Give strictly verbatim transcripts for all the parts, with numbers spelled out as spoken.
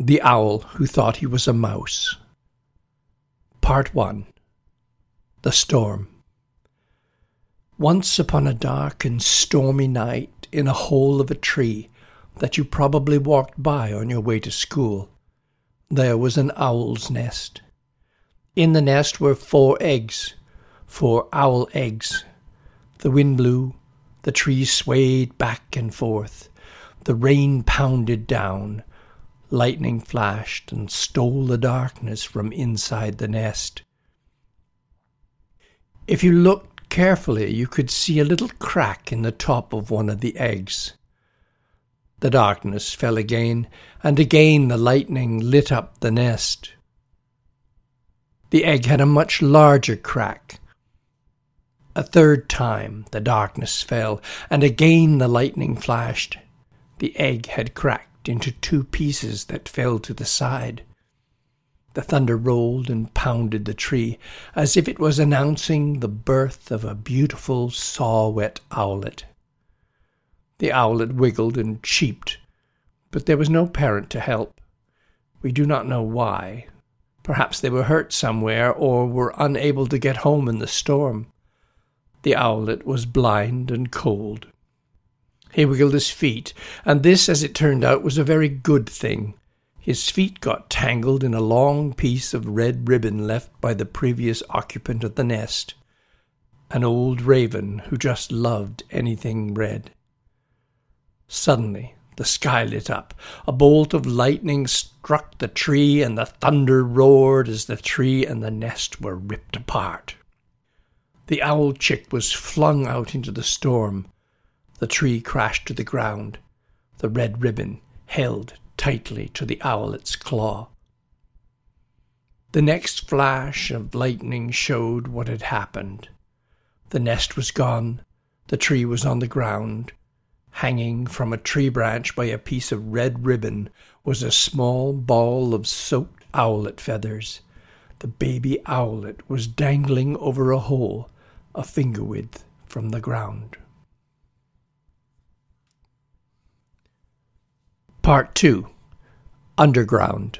The Owl Who Thought He Was a Mouse. Part one. The Storm. Once upon a dark and stormy night, in a hole of a tree that you probably walked by on your way to school, there was an owl's nest. In the nest were four eggs, four owl eggs. The wind blew, the tree swayed back and forth, the rain pounded down, lightning flashed and stole the darkness from inside the nest. If you looked carefully, you could see a little crack in the top of one of the eggs. The darkness fell again, and again the lightning lit up the nest. The egg had a much larger crack. A third time the darkness fell, and again the lightning flashed. The egg had cracked into two pieces that fell to the side. The thunder rolled and pounded the tree, as if it was announcing the birth of a beautiful saw-whet owlet. The owlet wiggled and cheeped, but there was no parent to help. We do not know why. Perhaps they were hurt somewhere, or were unable to get home in the storm. The owlet was blind and cold. He wiggled his feet, and this, as it turned out, was a very good thing. His feet got tangled in a long piece of red ribbon left by the previous occupant of the nest, an old raven who just loved anything red. Suddenly the sky lit up. A bolt of lightning struck the tree, and the thunder roared as the tree and the nest were ripped apart. The owl chick was flung out into the storm. The tree crashed to the ground, the red ribbon held tightly to the owlet's claw. The next flash of lightning showed what had happened. The nest was gone, the tree was on the ground. Hanging from a tree branch by a piece of red ribbon was a small ball of soaked owlet feathers. The baby owlet was dangling over a hole, a finger width from the ground. Part two. Underground.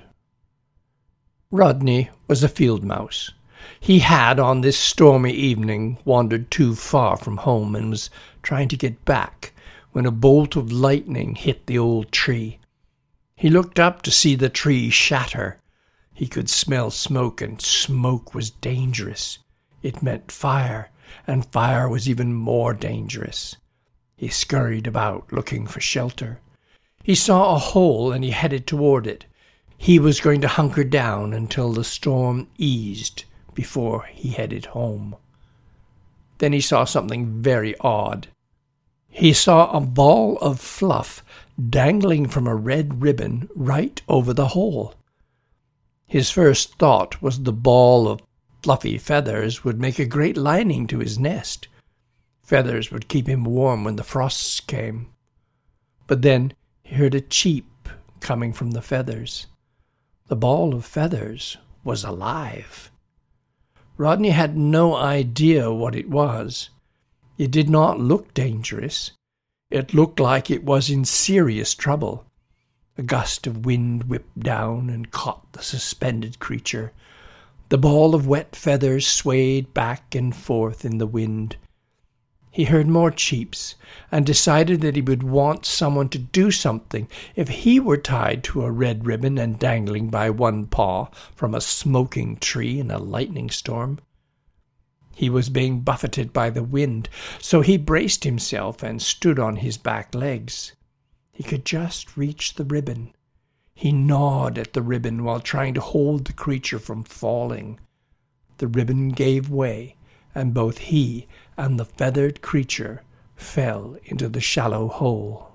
Rodney was a field mouse. He had, on this stormy evening, wandered too far from home and was trying to get back when a bolt of lightning hit the old tree. He looked up to see the tree shatter. He could smell smoke, and smoke was dangerous. It meant fire, and fire was even more dangerous. He scurried about looking for shelter. He saw a hole, and he headed toward it. He was going to hunker down until the storm eased before he headed home. Then he saw something very odd. He saw a ball of fluff dangling from a red ribbon right over the hole. His first thought was the ball of fluffy feathers would make a great lining to his nest. Feathers would keep him warm when the frosts came. But then he heard a cheep coming from the feathers. The ball of feathers was alive. Rodney had no idea what it was. It did not look dangerous. It looked like it was in serious trouble. A gust of wind whipped down and caught the suspended creature. The ball of wet feathers swayed back and forth in the wind. He heard more cheeps and decided that he would want someone to do something if he were tied to a red ribbon and dangling by one paw from a smoking tree in a lightning storm. He was being buffeted by the wind, so he braced himself and stood on his back legs. He could just reach the ribbon. He gnawed at the ribbon while trying to hold the creature from falling. The ribbon gave way, and both he and the feathered creature fell into the shallow hole.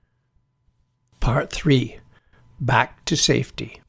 Part three. Back to safety.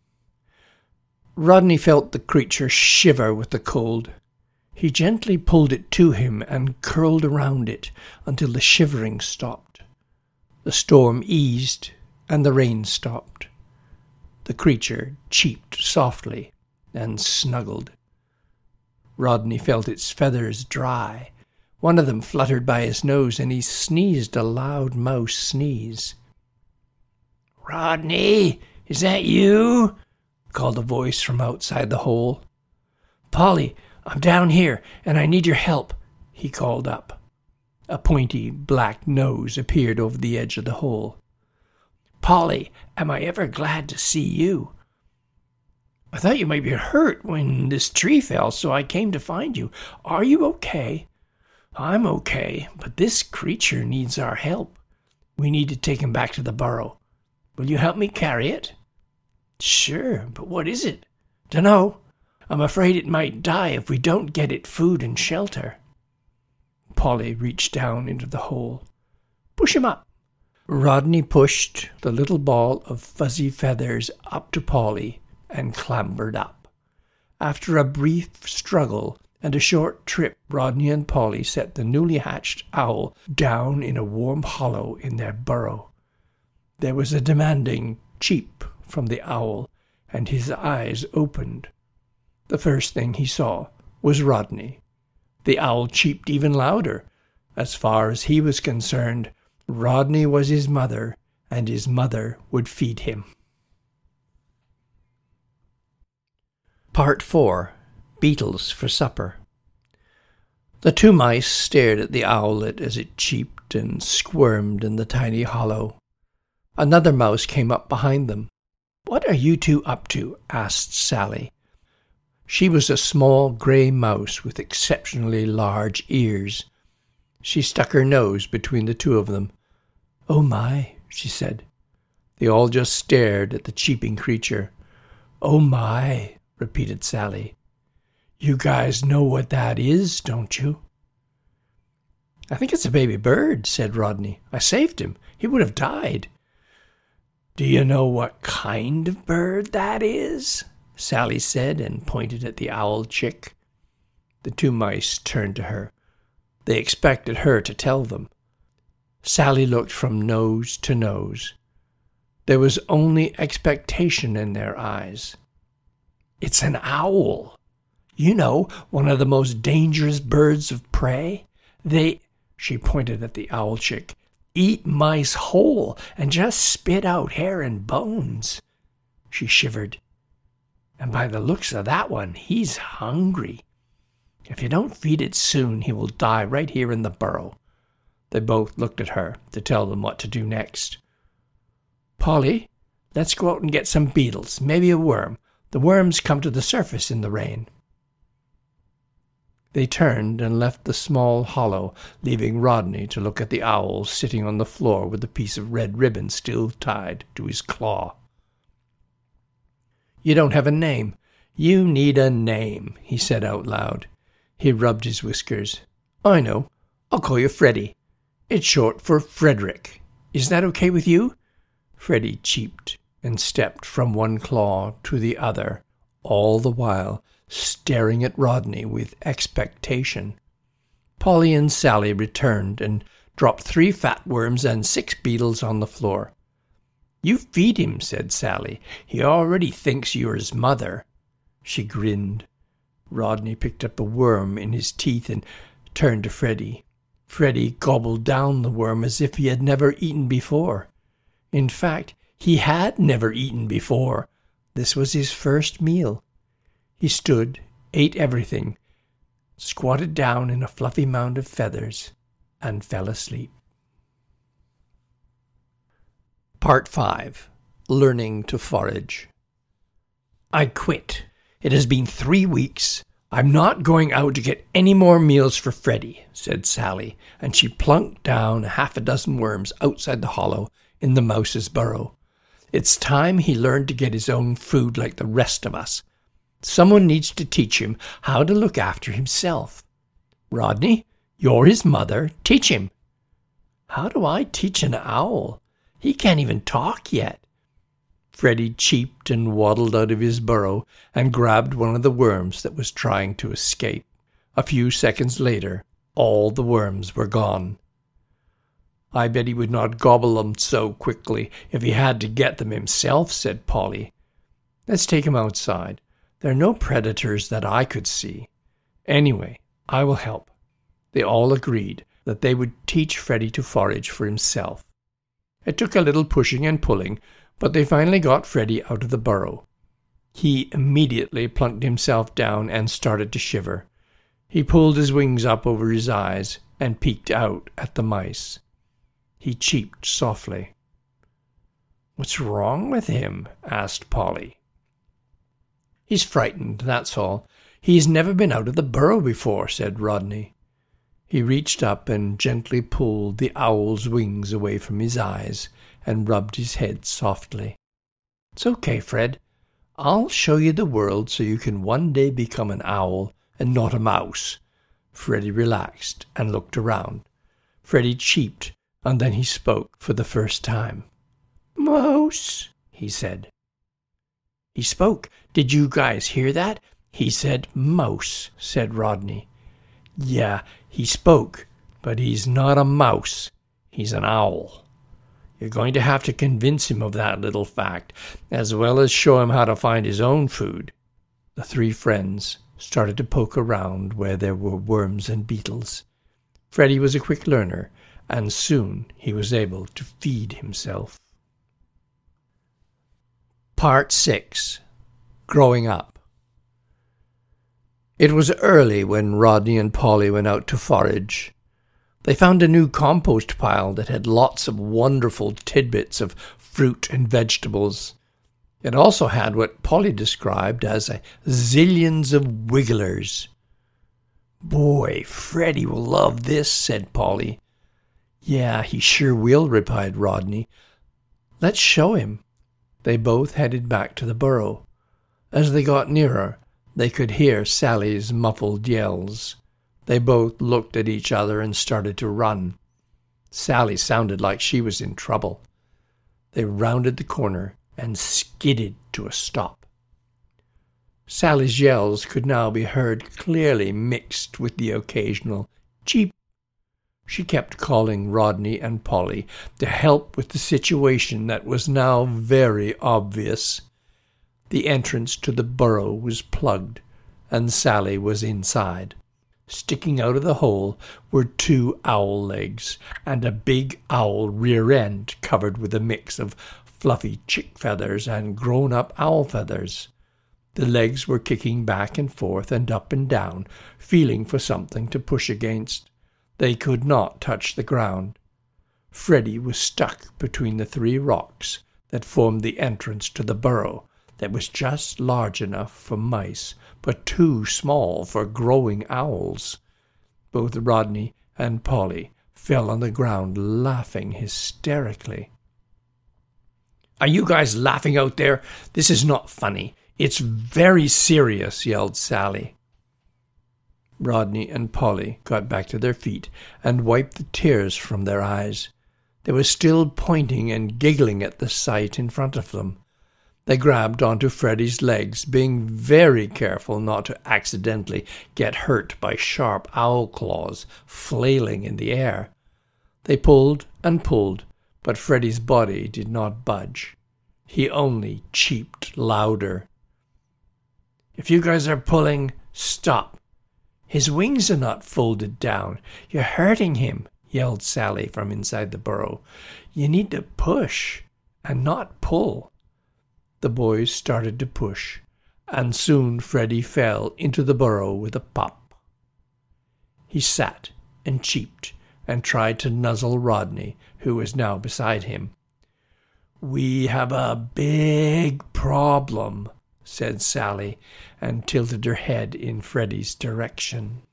Rodney felt the creature shiver with the cold. He gently pulled it to him and curled around it until the shivering stopped. The storm eased and the rain stopped. The creature cheeped softly and snuggled. Rodney felt its feathers dry. One of them fluttered by his nose, and he sneezed a loud mouse sneeze. "Rodney!" Is that you?" called a voice from outside the hole. "Polly, I'm down here, and I need your help," he called up. A pointy black nose appeared over the edge of the hole. "Polly, am I ever glad to see you?" "I thought you might be hurt when this tree fell, so I came to find you. Are you okay?" "I'm okay, but this creature needs our help. We need to take him back to the burrow. Will you help me carry it?" "Sure, but what is it?" "Dunno. I'm afraid it might die if we don't get it food and shelter." Polly reached down into the hole. "Push him up." Rodney pushed the little ball of fuzzy feathers up to Polly and clambered up. After a brief struggle and a short trip, Rodney and Polly set the newly hatched owl down in a warm hollow in their burrow. There was a demanding cheep from the owl, and his eyes opened. The first thing he saw was Rodney. The owl cheeped even louder. As far as he was concerned, Rodney was his mother, and his mother would feed him. Part four. Beetles for Supper. The two mice stared at the owlet as it cheeped and squirmed in the tiny hollow. Another mouse came up behind them. "What are you two up to?" asked Sally. She was a small grey mouse with exceptionally large ears. She stuck her nose between the two of them. "Oh my," she said. They all just stared at the cheeping creature. "Oh my," repeated Sally. "You guys know what that is, don't you?" "I think it's a baby bird," said Rodney. "I saved him. He would have died." "Do you know what kind of bird that is?" Sally said, and pointed at the owl chick. The two mice turned to her. They expected her to tell them. Sally looked from nose to nose. There was only expectation in their eyes. "It's an owl. You know, one of the most dangerous birds of prey. They," she pointed at the owl chick, "eat mice whole and just spit out hair and bones." She shivered. "And by the looks of that one, he's hungry. If you don't feed it soon, he will die right here in the burrow." They both looked at her to tell them what to do next. "Polly, let's go out and get some beetles, maybe a worm. The worms come to the surface in the rain." They turned and left the small hollow, leaving Rodney to look at the owl sitting on the floor with a piece of red ribbon still tied to his claw. "You don't have a name. You need a name," he said out loud. He rubbed his whiskers. "I know. I'll call you Freddy. It's short for Frederick. Is that okay with you?" Freddy cheeped and stepped from one claw to the other, all the while staring at Rodney with expectation. Polly and Sally returned and dropped three fat worms and six beetles on the floor. "You feed him," said Sally. "He already thinks you're his mother." She grinned. Rodney picked up a worm in his teeth and turned to Freddy. Freddy gobbled down the worm as if he had never eaten before. In fact, he had never eaten before. This was his first meal. He stood, ate everything, squatted down in a fluffy mound of feathers, and fell asleep. Part five. Learning to Forage. "I quit. It has been three weeks. I'm not going out to get any more meals for Freddy," said Sally, and she plunked down half a dozen worms outside the hollow in the mouse's burrow. "It's time he learned to get his own food like the rest of us. Someone needs to teach him how to look after himself. Rodney, you're his mother. Teach him." "How do I teach an owl? He can't even talk yet." Freddy cheeped and waddled out of his burrow and grabbed one of the worms that was trying to escape. A few seconds later, all the worms were gone. "I bet he would not gobble them so quickly if he had to get them himself," said Polly. "Let's take him outside. There are no predators that I could see. Anyway, I will help." They all agreed that they would teach Freddy to forage for himself. It took a little pushing and pulling, But they finally got Freddy out of the burrow. He immediately plunked himself down and started to shiver. He pulled his wings up over his eyes and peeked out at the mice. He cheeped softly. "What's wrong with him?" asked Polly. "He's frightened, that's all. He's never been out of the burrow before," said Rodney. He reached up and gently pulled the owl's wings away from his eyes and rubbed his head softly. "It's okay, Fred. I'll show you the world so you can one day become an owl and not a mouse." Freddy relaxed and looked around. Freddy cheeped, and then he spoke for the first time. "Mouse," he said. He spoke. "Did you guys hear that? He said mouse," said Rodney. "Yeah, he spoke, but he's not a mouse. He's an owl. You're going to have to convince him of that little fact, as well as show him how to find his own food." The three friends started to poke around where there were worms and beetles. Freddy was a quick learner, and soon he was able to feed himself. Part six. Growing Up. It was early when Rodney and Polly went out to forage. They found a new compost pile that had lots of wonderful tidbits of fruit and vegetables. It also had what Polly described as a zillions of wigglers. "Boy, Freddy will love this," said Polly. "Yeah, he sure will," replied Rodney. "Let's show him." They both headed back to the burrow. As they got nearer, they could hear Sally's muffled yells. They both looked at each other and started to run. Sally sounded like she was in trouble. They rounded the corner and skidded to a stop. Sally's yells could now be heard clearly, mixed with the occasional cheep. She kept calling Rodney and Polly to help with the situation that was now very obvious. The entrance to the burrow was plugged, and Sally was inside. Sticking out of the hole were two owl legs and a big owl rear end covered with a mix of fluffy chick feathers and grown-up owl feathers. The legs were kicking back and forth and up and down, feeling for something to push against. They could not touch the ground. Freddy was stuck between the three rocks that formed the entrance to the burrow that was just large enough for mice, but too small for growing owls. Both Rodney and Polly fell on the ground laughing hysterically. "Are you guys laughing out there? This is not funny. It's very serious," yelled Sally. Rodney and Polly got back to their feet and wiped the tears from their eyes. They were still pointing and giggling at the sight in front of them. They grabbed onto Freddy's legs, being very careful not to accidentally get hurt by sharp owl claws flailing in the air. They pulled and pulled, but Freddy's body did not budge. He only cheeped louder. "If you guys are pulling, stop. His wings are not folded down. You're hurting him," yelled Sally from inside the burrow. "You need to push and not pull." The boys started to push, and soon Freddy fell into the burrow with a pop. He sat and cheeped and tried to nuzzle Rodney, who was now beside him. "We have a big problem," said Sally, and tilted her head in Freddy's direction.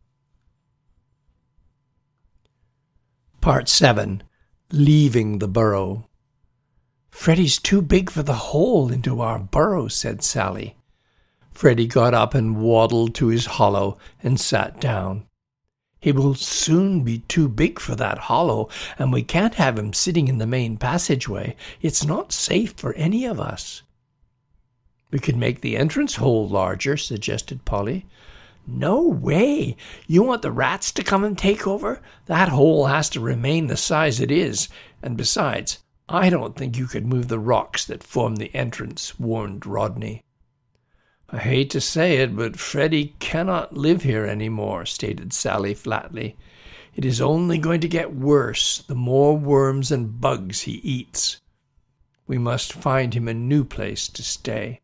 Part seven. Leaving the burrow. "Freddy's too big for the hole into our burrow," said Sally. Freddy got up and waddled to his hollow and sat down. "He will soon be too big for that hollow, and we can't have him sitting in the main passageway. It's not safe for any of us." "We could make the entrance hole larger," suggested Polly. "No way! You want the rats to come and take over? That hole has to remain the size it is, and besides, I don't think you could move the rocks that form the entrance," warned Rodney. "I hate to say it, but Freddy cannot live here any more," stated Sally flatly. "It is only going to get worse the more worms and bugs he eats." We must find him a new place to stay.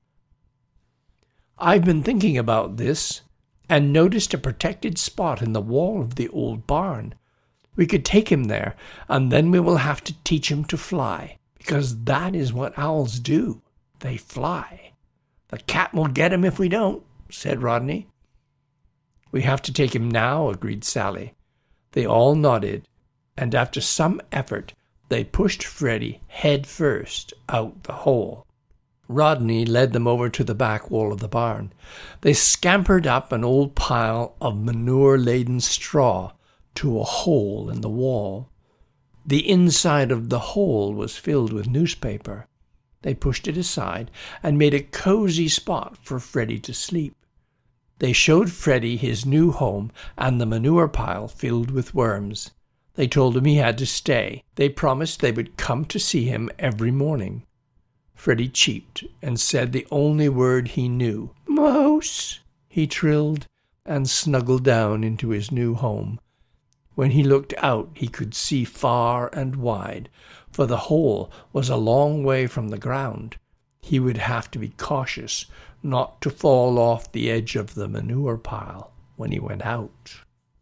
I've been thinking about this and noticed a protected spot in the wall of the old barn. We could take him there, and then we will have to teach him to fly, because that is what owls do. They fly. The cat will get him if we don't, said Rodney. We have to take him now, agreed Sally. They all nodded, and after some effort, they pushed Freddie head first out the hole. Rodney led them over to the back wall of the barn. They scampered up an old pile of manure-laden straw to a hole in the wall. The inside of the hole was filled with newspaper. They pushed it aside and made a cozy spot for Freddie to sleep. They showed Freddie his new home and the manure pile filled with worms. They told him he had to stay. They promised they would come to see him every morning. Freddie cheeped and said the only word he knew. "Mouse," he trilled, and snuggled down into his new home. When he looked out, he could see far and wide, for the hole was a long way from the ground. He would have to be cautious not to fall off the edge of the manure pile when he went out.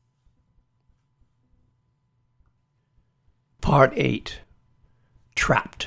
Part eight. Trapped.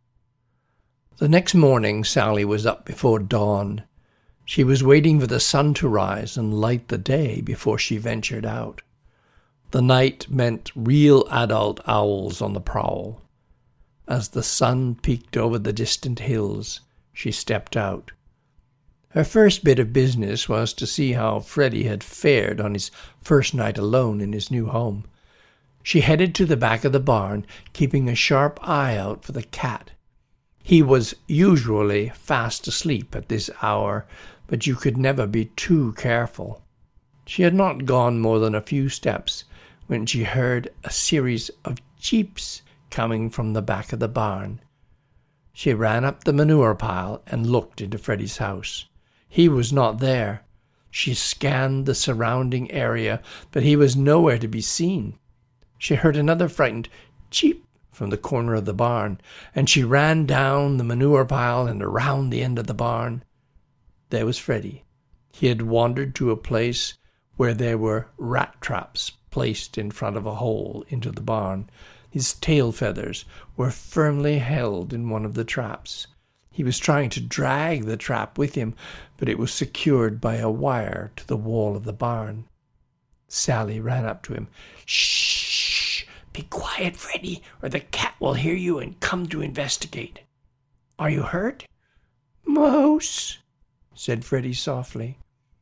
The next morning, Sally was up before dawn. She was waiting for the sun to rise and light the day before she ventured out. The night meant real adult owls on the prowl. As the sun peeked over the distant hills, she stepped out. Her first bit of business was to see how Freddie had fared on his first night alone in his new home. She headed to the back of the barn, keeping a sharp eye out for the cat. He was usually fast asleep at this hour, but you could never be too careful. She had not gone more than a few steps when she heard a series of cheeps coming from the back of the barn. She ran up the manure pile and looked into Freddie's house. He was not there. She scanned the surrounding area, but he was nowhere to be seen. She heard another frightened cheep from the corner of the barn, and she ran down the manure pile and around the end of the barn. There was Freddie. He had wandered to a place where there were rat traps placed in front of a hole into the barn. His tail feathers were firmly held in one of the traps. He was trying to drag the trap with him, but it was secured by a wire to the wall of the barn. Sally ran up to him. "Shh! Be quiet, Freddie, or the cat will hear you and come to investigate. Are you hurt?" "Mouse," said Freddie softly.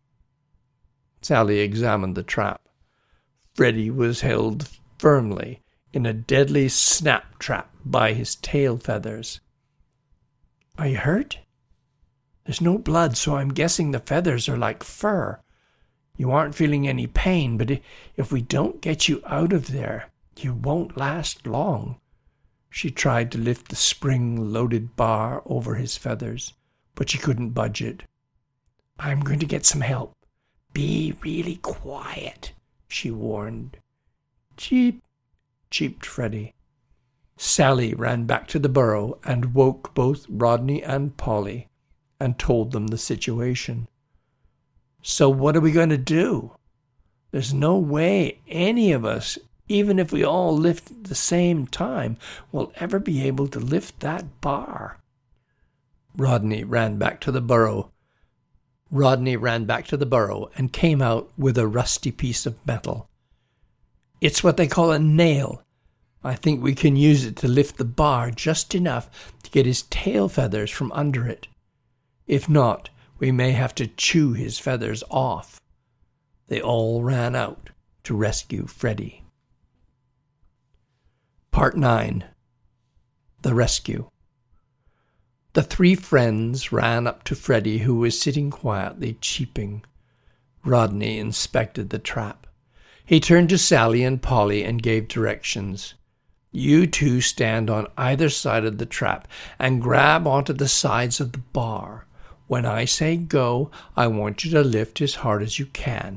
Sally examined the trap. Freddie was held firmly in a deadly snap trap by his tail feathers. "Are you hurt?" "There's no blood, so I'm guessing the feathers are like fur. You aren't feeling any pain, but if we don't get you out of there, you won't last long." She tried to lift the spring-loaded bar over his feathers, but she couldn't budge it. "I'm going to get some help. Be really quiet," she warned. "Cheep," cheeped Freddie. Sally ran back to the burrow and woke both Rodney and Polly and told them the situation. "So what are we going to do? There's no way any of us, even if we all lift at the same time, will ever be able to lift that bar." Rodney ran back to the burrow. Rodney ran back to the burrow and came out with a rusty piece of metal. "It's what they call a nail. I think we can use it to lift the bar just enough to get his tail feathers from under it. If not, we may have to chew his feathers off." They all ran out to rescue Freddie. Part nine. The Rescue. The three friends ran up to Freddie, who was sitting quietly cheeping. Rodney inspected the trap. He turned to Sally and Polly and gave directions. "You two stand on either side of the trap and grab onto the sides of the bar. When I say go, I want you to lift as hard as you can.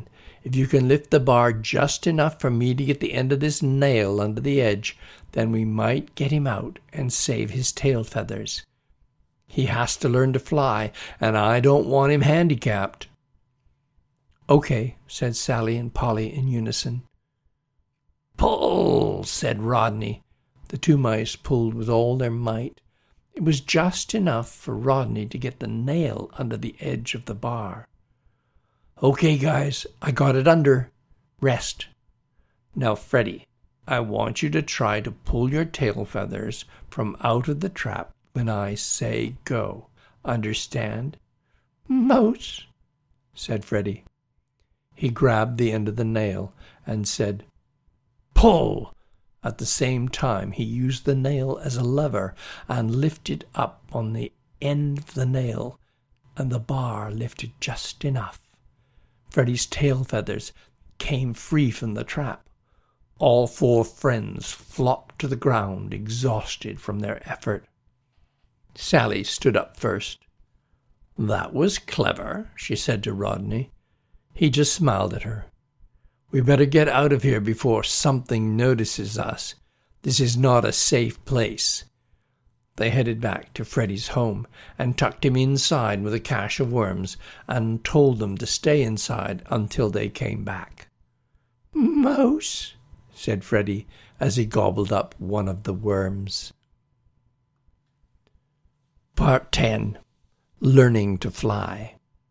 If you can lift the bar just enough for me to get the end of this nail under the edge, then we might get him out and save his tail feathers. He has to learn to fly, and I don't want him handicapped." "Okay," said Sally and Polly in unison. "Pull," said Rodney. The two mice pulled with all their might. It was just enough for Rodney to get the nail under the edge of the bar. "Okay, guys, I got it under. Rest. Now, Freddie, I want you to try to pull your tail feathers from out of the trap when I say go. Understand?" "Mouse," said Freddie. He grabbed the end of the nail and said, "Pull!" At the same time, he used the nail as a lever and lifted up on the end of the nail, and the bar lifted just enough. Freddie's tail feathers came free from the trap. All four friends flopped to the ground, exhausted from their effort. Sally stood up first. "That was clever," she said to Rodney. He just smiled at her. "We better get out of here before something notices us. This is not a safe place." They headed back to Freddie's home and tucked him inside with a cache of worms and told them to stay inside until they came back. "Mouse," said Freddie as he gobbled up one of the worms. Part ten. Learning to Fly.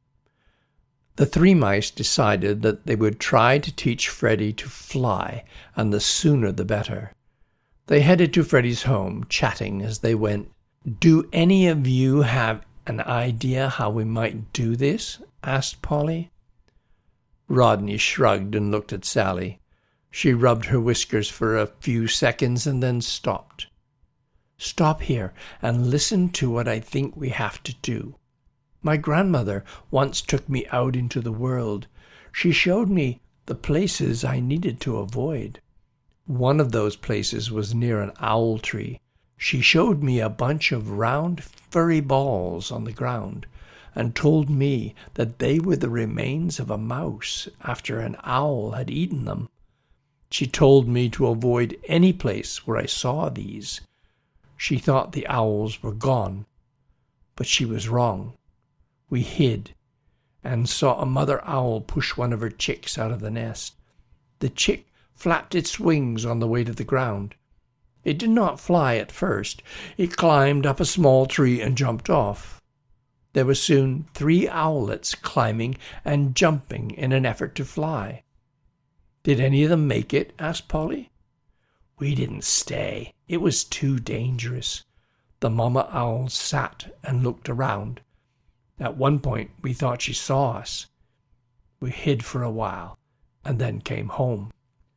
The three mice decided that they would try to teach Freddie to fly, and the sooner the better. They headed to Freddie's home, chatting as they went. "Do any of you have an idea how we might do this?" asked Polly. Rodney shrugged and looked at Sally. She rubbed her whiskers for a few seconds and then stopped. "Stop here and listen to what I think we have to do. My grandmother once took me out into the world. She showed me the places I needed to avoid. One of those places was near an owl tree. She showed me a bunch of round, furry balls on the ground and told me that they were the remains of a mouse after an owl had eaten them. She told me to avoid any place where I saw these. She thought the owls were gone, but she was wrong. We hid and saw a mother owl push one of her chicks out of the nest. The chick flapped its wings on the way to the ground. It did not fly at first. It climbed up a small tree and jumped off. There were soon three owlets climbing and jumping in an effort to fly. "Did any of them make it?" asked Polly. "We didn't stay. It was too dangerous." The mama owl sat and looked around. At one point, we thought she saw us. We hid for a while and then came home.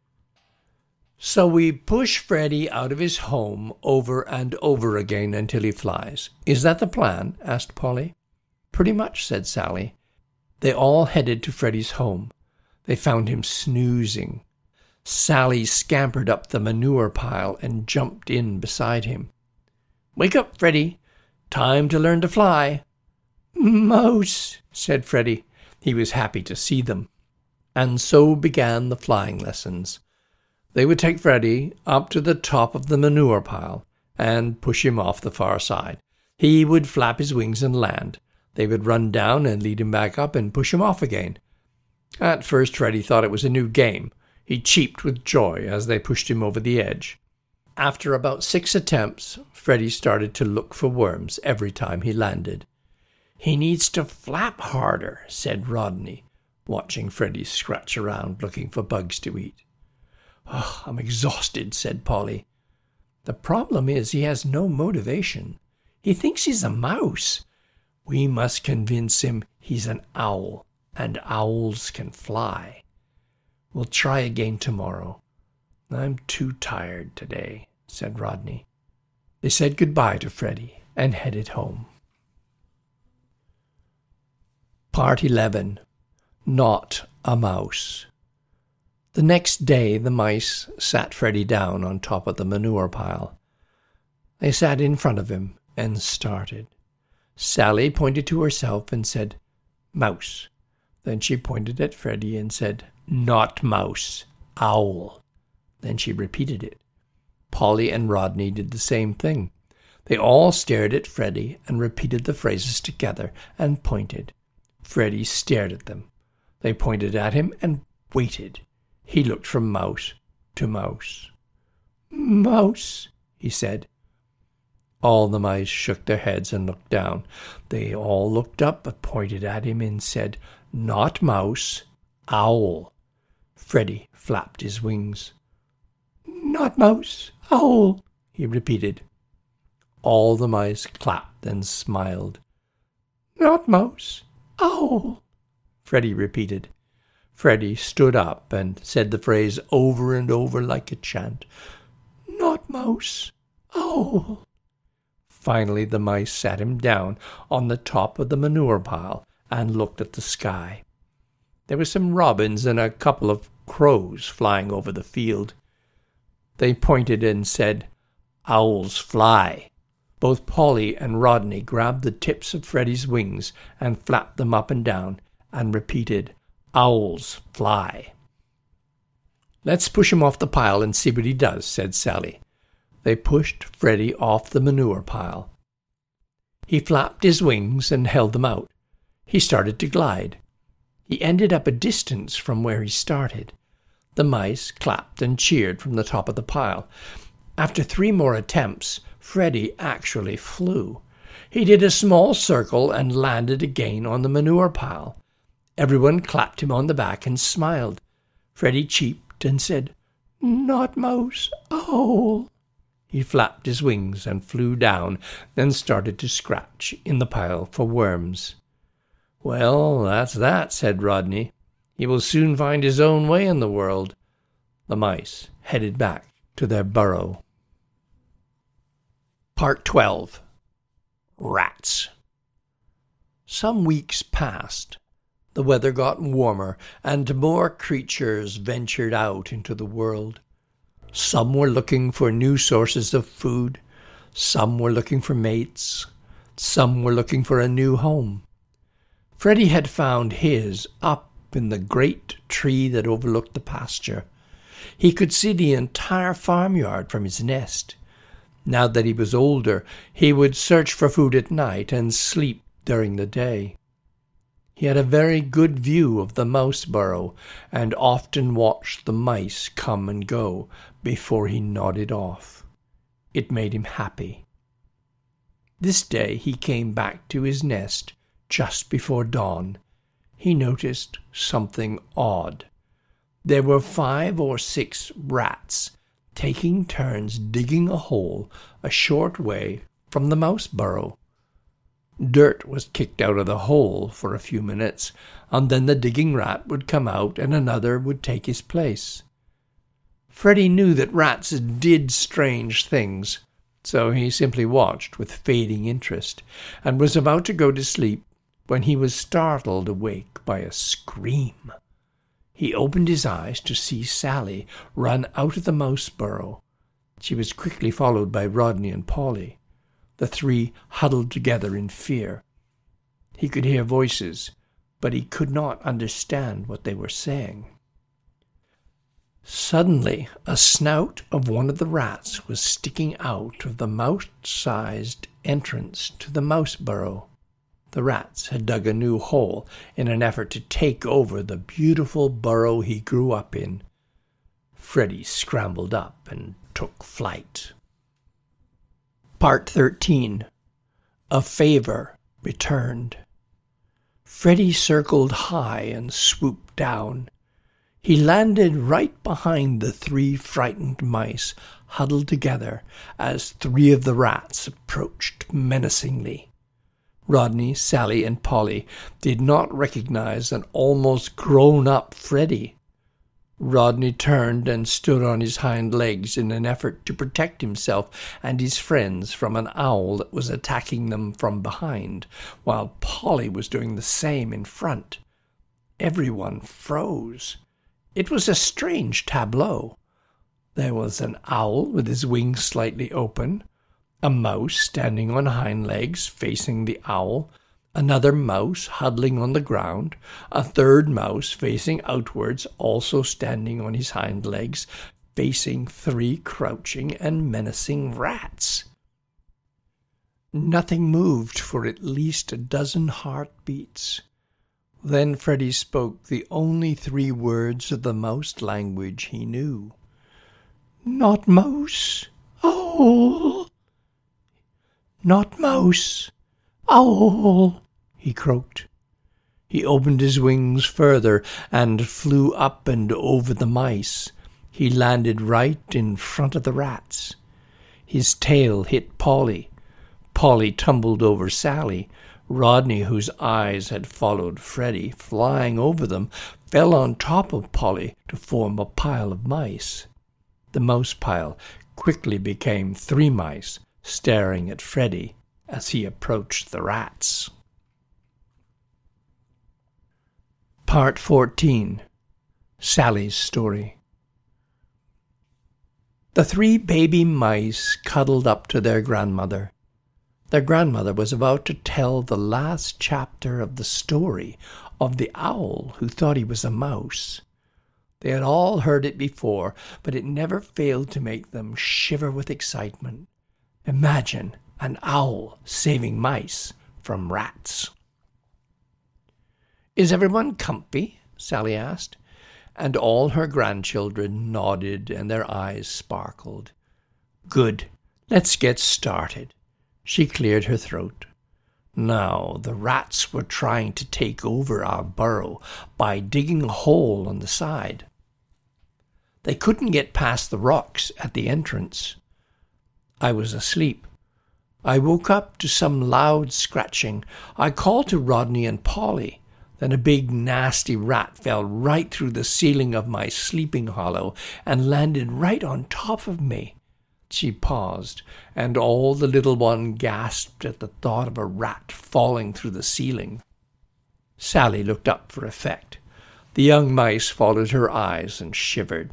"So we push Freddie out of his home over and over again until he flies. Is that the plan?" asked Polly. "Pretty much," said Sally. They all headed to Freddie's home. They found him snoozing. Sally scampered up the manure pile and jumped in beside him. "Wake up, Freddie. Time to learn to fly." "Mouse," said Freddie. He was happy to see them. And so began the flying lessons. They would take Freddie up to the top of the manure pile and push him off the far side. He would flap his wings and land. They would run down and lead him back up and push him off again. At first, Freddie thought it was a new game. He cheeped with joy as they pushed him over the edge. After about six attempts, Freddie started to look for worms every time he landed. "He needs to flap harder," said Rodney, watching Freddie scratch around looking for bugs to eat. "Oh, I'm exhausted," said Polly. "The problem is he has no motivation. He thinks he's a mouse. We must convince him he's an owl, and owls can fly. We'll try again tomorrow. I'm too tired today," said Rodney. They said goodbye to Freddie and headed home. Part eleven. Not a Mouse. The next day the mice sat Freddie down on top of the manure pile. They sat in front of him and started. Sally pointed to herself and said, "Mouse." Then she pointed at Freddie and said, "Not mouse, owl." Then she repeated it. Polly and Rodney did the same thing. They all stared at Freddy and repeated the phrases together and pointed. Freddy stared at them. They pointed at him and waited. He looked from mouse to mouse. "Mouse," he said. All the mice shook their heads and looked down. They all looked up but pointed at him and said, "Not mouse, owl." Freddy flapped his wings. "Not mouse, owl," he repeated. All the mice clapped and smiled. "Not mouse, owl," Freddy repeated. Freddy stood up and said the phrase over and over like a chant. "Not mouse, owl." Finally the mice sat him down on the top of the manure pile and looked at the sky. There were some robins and a couple of crows flying over the field. They pointed and said, "Owls fly." Both Polly and Rodney grabbed the tips of Freddy's wings and flapped them up and down and repeated, "Owls fly." "Let's push him off the pile and see what he does," said Sally. They pushed Freddy off the manure pile. He flapped his wings and held them out. He started to glide. He ended up a distance from where he started. The mice clapped and cheered from the top of the pile. After three more attempts, Freddy actually flew. He did a small circle and landed again on the manure pile. Everyone clapped him on the back and smiled. Freddy cheeped and said, "Not mouse, owl." He flapped his wings and flew down, then started to scratch in the pile for worms. "Well, that's that," said Rodney. "He will soon find his own way in the world." The mice headed back to their burrow. Part twelve. Rats. Some weeks passed. The weather got warmer, and more creatures ventured out into the world. Some were looking for new sources of food. Some were looking for mates. Some were looking for a new home. Freddy had found his up in the great tree that overlooked the pasture. He could see the entire farmyard from his nest. Now that he was older, he would search for food at night and sleep during the day. He had a very good view of the mouse burrow and often watched the mice come and go before he nodded off. It made him happy. This day he came back to his nest just before dawn. He noticed something odd. There were five or six rats taking turns digging a hole a short way from the mouse burrow. Dirt was kicked out of the hole for a few minutes, and then the digging rat would come out and another would take his place. Freddy knew that rats did strange things, so he simply watched with fading interest, and was about to go to sleep when he was startled awake by a scream. He opened his eyes to see Sally run out of the mouse burrow. She was quickly followed by Rodney and Polly. The three huddled together in fear. He could hear voices, but he could not understand what they were saying. Suddenly, a snout of one of the rats was sticking out of the mouse-sized entrance to the mouse burrow. The rats had dug a new hole in an effort to take over the beautiful burrow he grew up in. Freddy scrambled up and took flight. Part thirteen. A Favor Returned. Freddy circled high and swooped down. He landed right behind the three frightened mice huddled together as three of the rats approached menacingly. Rodney, Sally, and Polly did not recognize an almost grown-up Freddy. Rodney turned and stood on his hind legs in an effort to protect himself and his friends from an owl that was attacking them from behind, while Polly was doing the same in front. Everyone froze. It was a strange tableau. There was an owl with his wings slightly open, a mouse standing on hind legs facing the owl, another mouse huddling on the ground, a third mouse facing outwards, also standing on his hind legs, facing three crouching and menacing rats. Nothing moved for at least a dozen heartbeats. Then Freddy spoke the only three words of the mouse language he knew. "Not mouse, owl. Not mouse, owl," he croaked. He opened his wings further and flew up and over the mice. He landed right in front of the rats. His tail hit Polly. Polly tumbled over Sally. Rodney, whose eyes had followed Freddy, flying over them, fell on top of Polly to form a pile of mice. The mouse pile quickly became three mice, staring at Freddy as he approached the rats. Part fourteen. Sally's Story. The three baby mice cuddled up to their grandmother. Their grandmother was about to tell the last chapter of the story of the owl who thought he was a mouse. They had all heard it before, but it never failed to make them shiver with excitement. Imagine an owl saving mice from rats. "Is everyone comfy?" Sally asked, and all her grandchildren nodded and their eyes sparkled. "Good. Let's get started." She cleared her throat. Now the rats were trying to take over our burrow by digging a hole on the side. They couldn't get past the rocks at the entrance. I was asleep. I woke up to some loud scratching. I called to Rodney and Polly. Then a big, nasty rat fell right through the ceiling of my sleeping hollow and landed right on top of me. She paused, and all the little one gasped at the thought of a rat falling through the ceiling. Sally looked up for effect. The young mice followed her eyes and shivered.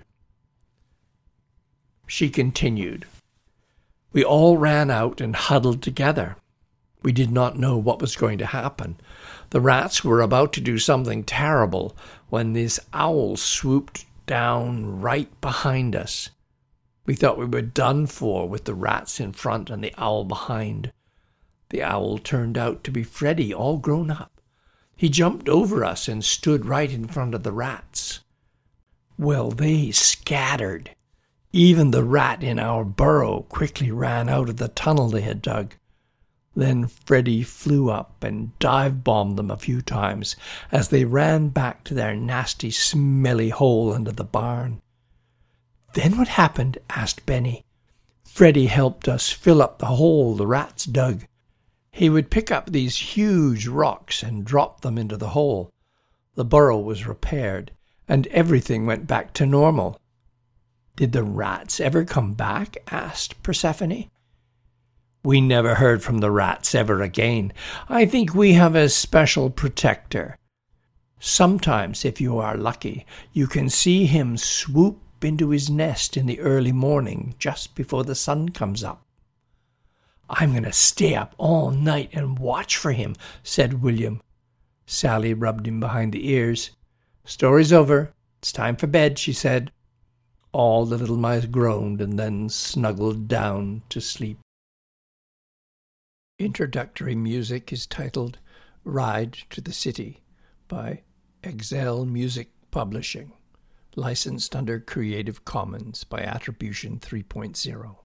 She continued. We all ran out and huddled together. We did not know what was going to happen. The rats were about to do something terrible when this owl swooped down right behind us. We thought we were done for with the rats in front and the owl behind. The owl turned out to be Freddy, all grown up. He jumped over us and stood right in front of the rats. Well, they scattered. Even the rat in our burrow quickly ran out of the tunnel they had dug. Then Freddy flew up and dive-bombed them a few times as they ran back to their nasty, smelly hole under the barn. "Then what happened?" asked Benny. "Freddy helped us fill up the hole the rats dug. He would pick up these huge rocks and drop them into the hole. The burrow was repaired, and everything went back to normal." "Did the rats ever come back?" asked Persephone. "We never heard from the rats ever again. I think we have a special protector. Sometimes, if you are lucky, you can see him swoop into his nest in the early morning just before the sun comes up." "I'm going to stay up all night and watch for him," said William. Sally rubbed him behind the ears. "Story's over. It's time for bed," she said. All the little mice groaned and then snuggled down to sleep. Introductory music is titled Ride to the City by Excel Music Publishing, licensed under Creative Commons by Attribution three point oh.